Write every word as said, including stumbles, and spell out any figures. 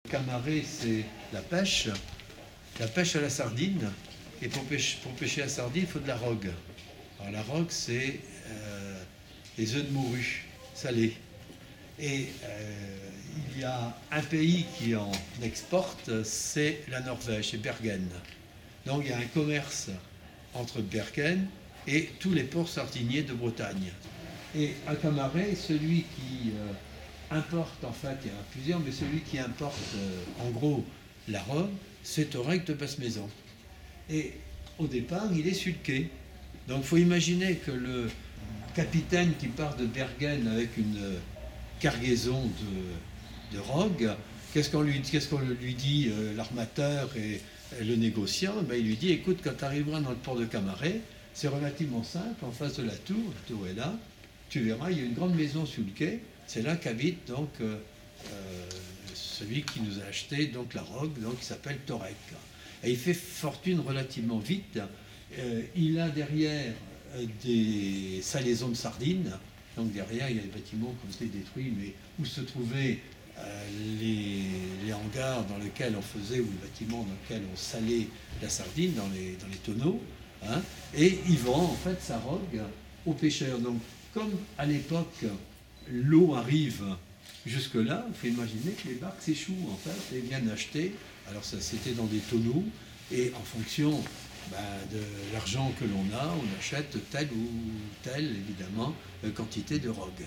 Camaré, c'est la pêche, la pêche à la sardine. Et pour pêcher, pour pêcher la sardine, il faut de la rogue. Alors la rogue, c'est euh, les œufs de morue salés. Et euh, il y a un pays qui en exporte, c'est la Norvège, c'est Bergen. Donc il y a un commerce entre Bergen et tous les ports sardiniers de Bretagne. Et à Camaré, celui qui euh, importe, en fait, il y en a plusieurs, mais celui qui importe euh, en gros la robe, c'est Torec de Basse-Maison. Et au départ, il est sur le quai. Donc il faut imaginer que le capitaine qui part de Bergen avec une cargaison de, de rogue, qu'est-ce qu'on lui, qu'est-ce qu'on lui dit, euh, l'armateur et, et le négociant? Ben, il lui dit, écoute, quand tu arriveras dans le port de Camaré, c'est relativement simple, en face de la tour, la tour est là, tu verras, il y a une grande maison sur le quai, c'est là qu'habite donc euh, euh, celui qui nous a acheté donc la rogue, donc il s'appelle Torec. Et il fait fortune relativement vite. Euh, il a derrière euh, des salaisons de sardines. Donc derrière, il y a des bâtiments qui ont été détruits, mais où se trouvaient euh, les, les hangars dans lesquels on faisait, ou les bâtiments dans lesquels on salait la sardine, dans les, dans les tonneaux. Hein, et il vend en fait sa rogue aux pêcheurs. Donc comme à l'époque, l'eau arrive jusque-là, il faut imaginer que les barques s'échouent en fait, et viennent acheter. Alors ça c'était dans des tonneaux, et en fonction ben, de l'argent que l'on a, on achète telle ou telle, évidemment, quantité de rogue.